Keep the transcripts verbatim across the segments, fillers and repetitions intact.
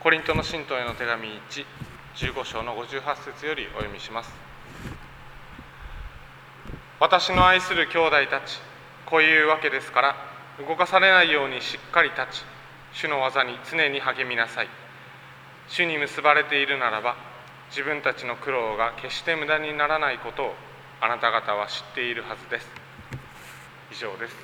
コリントの信徒への手紙いち、じゅうご章のごじゅうはち節よりお読みします。私の愛する兄弟たち、こういうわけですから、動かされないようにしっかり立ち、主の技に常に励みなさい。主に結ばれているならば、自分たちの苦労が決して無駄にならないことをあなた方は知っているはずです。以上です。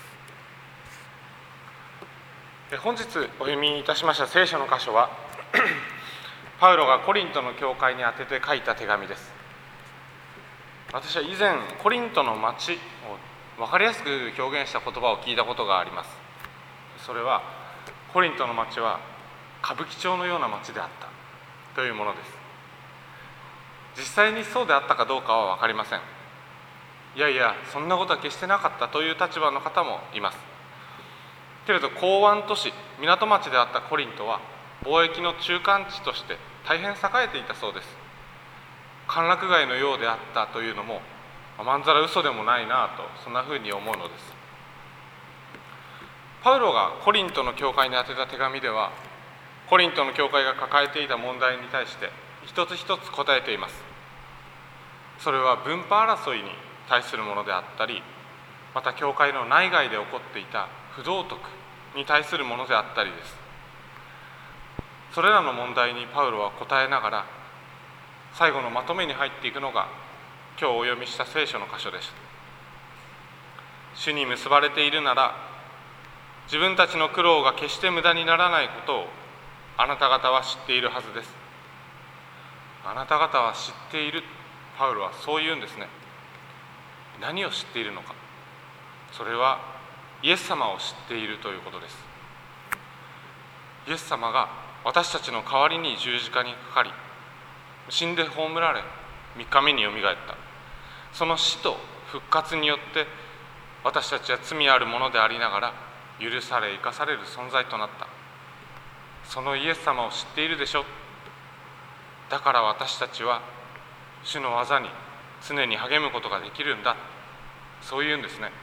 本日お読みいたしました聖書の箇所はパウロがコリントの教会に宛てて書いた手紙です。私は以前コリントの町を分かりやすく表現した言葉を聞いたことがあります。それはコリントの町は歌舞伎町のような町であったというものです。実際にそうであったかどうかは分かりません。いやいやそんなことは決してなかったという立場の方もいます。けれど港湾都市、港町であったコリントは貿易の中間地として大変栄えていたそうです。歓楽街のようであったというのもまんざら嘘でもないなと、そんなふうに思うのです。パウロがコリントの教会に宛てた手紙では、コリントの教会が抱えていた問題に対して一つ一つ答えています。それは分派争いに対するものであったり、また教会の内外で起こっていた不道徳に対するものであったりです。それらの問題にパウロは答えながら、最後のまとめに入っていくのが今日お読みした聖書の箇所です。主に結ばれているなら、自分たちの苦労が決して無駄にならないことをあなた方は知っているはずです。あなた方は知っている、パウロはそう言うんですね。何を知っているのか。それはイエス様を知っているということです。イエス様が私たちの代わりに十字架にかかり、死んで葬られ、三日目によみがえった。その死と復活によって私たちは罪あるものでありながら許され生かされる存在となった。そのイエス様を知っているでしょ。だから私たちは主の技に常に励むことができるんだ、そういうんですね。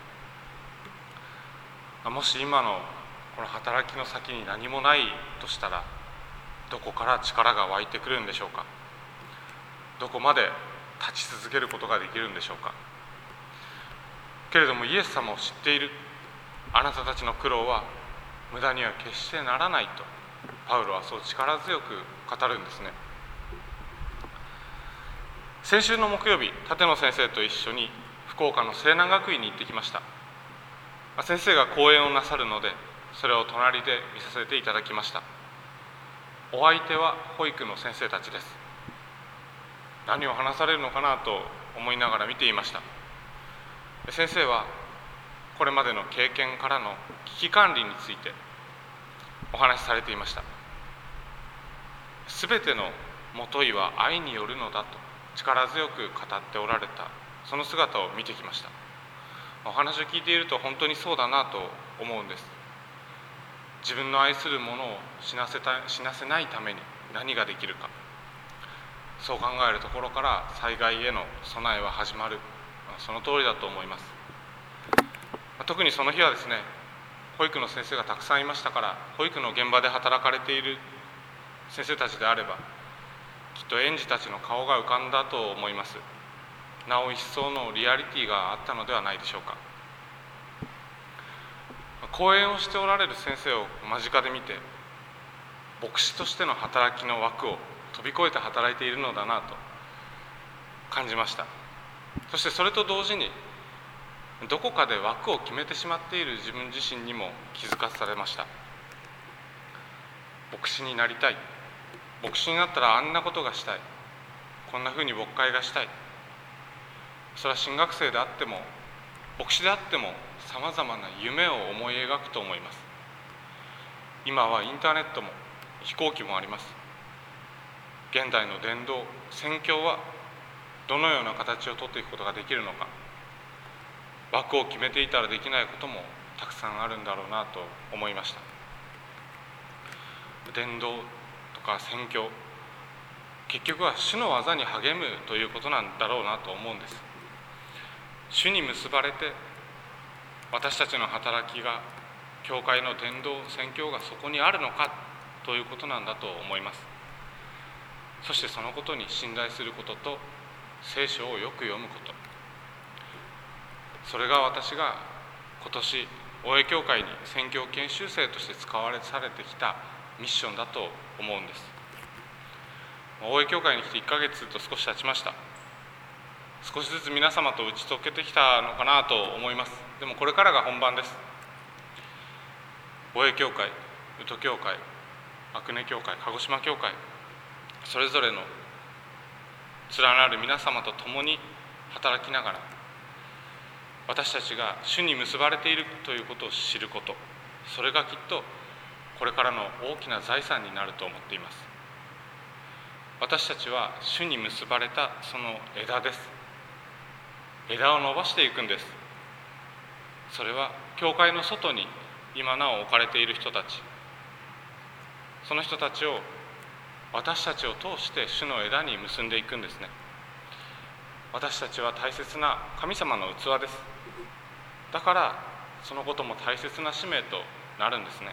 もし今のこの働きの先に何もないとしたら、どこから力が湧いてくるんでしょうか。どこまで立ち続けることができるんでしょうか。けれどもイエス様を知っている、あなたたちの苦労は無駄には決してならないと、パウロはそう力強く語るんですね。先週の木曜日、立野先生と一緒に福岡の西南学院に行ってきました。先生が講演をなさるので、それを隣で見させていただきました。お相手は保育の先生たちです。何を話されるのかなと思いながら見ていました。先生はこれまでの経験からの危機管理についてお話しされていました。すべてのもといは愛によるのだと力強く語っておられた、その姿を見てきました。お話を聞いていると本当にそうだなと思うんです。自分の愛するものを死なせた、死なせないために何ができるか、そう考えるところから災害への備えは始まる、その通りだと思います。特にその日はですね、保育の先生がたくさんいましたから、保育の現場で働かれている先生たちであれば、きっと園児たちの顔が浮かんだと思います。なお一層のリアリティがあったのではないでしょうか。講演をしておられる先生を間近で見て、牧師としての働きの枠を飛び越えて働いているのだなと感じました。そしてそれと同時に、どこかで枠を決めてしまっている自分自身にも気づかされました。牧師になりたい、牧師になったらあんなことがしたい、こんなふうに牧会がしたい。それは神学生であっても牧師であってもさまざまな夢を思い描くと思います。今はインターネットも飛行機もあります。現代の伝道、宣教はどのような形をとっていくことができるのか、枠を決めていたらできないこともたくさんあるんだろうなと思いました。伝道とか宣教、結局は主の技に励むということなんだろうなと思うんです。主に結ばれて私たちの働きが、教会の伝道宣教がそこにあるのか、 ということなんだと思います。そしてそのことに信頼することと、聖書をよく読むこと、それが私が今年大江教会に宣教研修生として使われされてきたミッションだと思うんです。大江教会に来ていっかげつと少し経ちました。少しずつ皆様と打ち解けてきたのかなと思います。でもこれからが本番です。大江教会、宇土教会、阿久根教会、鹿児島教会、それぞれの連なる皆様と共に働きながら、私たちが主に結ばれているということを知ること、それがきっとこれからの大きな財産になると思っています。私たちは主に結ばれたその枝です。枝を伸ばしていくんです。それは教会の外に今なお置かれている人たち、その人たちを私たちを通して主の枝に結んでいくんですね。私たちは大切な神様の器です。だからそのことも大切な使命となるんですね。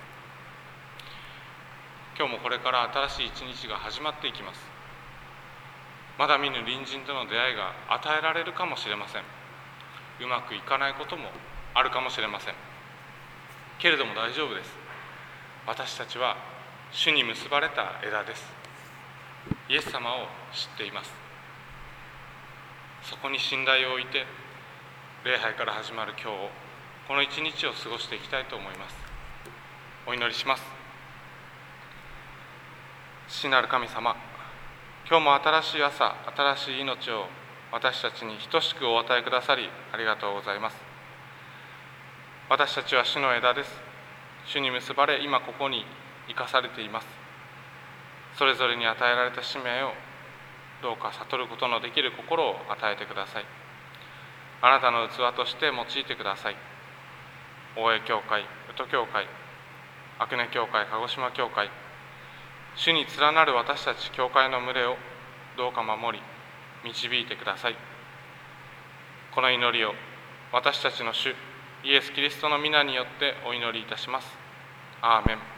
今日もこれから新しい一日が始まっていきます。まだ見ぬ隣人との出会いが与えられるかもしれません。うまくいかないこともあるかもしれません。けれども大丈夫です。私たちは主に結ばれた枝です。イエス様を知っています。そこに信頼を置いて、礼拝から始まる今日を、この一日を過ごしていきたいと思います。お祈りします。父なる神様、今日も新しい朝、新しい命を私たちに等しくお与えくださり、ありがとうございます。私たちは主の枝です。主に結ばれ、今ここに生かされています。それぞれに与えられた使命をどうか悟ることのできる心を与えてください。あなたの器として用いてください。大江教会、宇土教会、阿久根教会、鹿児島教会、主に連なる私たち教会の群れをどうか守り、導いてください。この祈りを私たちの主イエス・キリストの皆によってお祈りいたします。アーメン。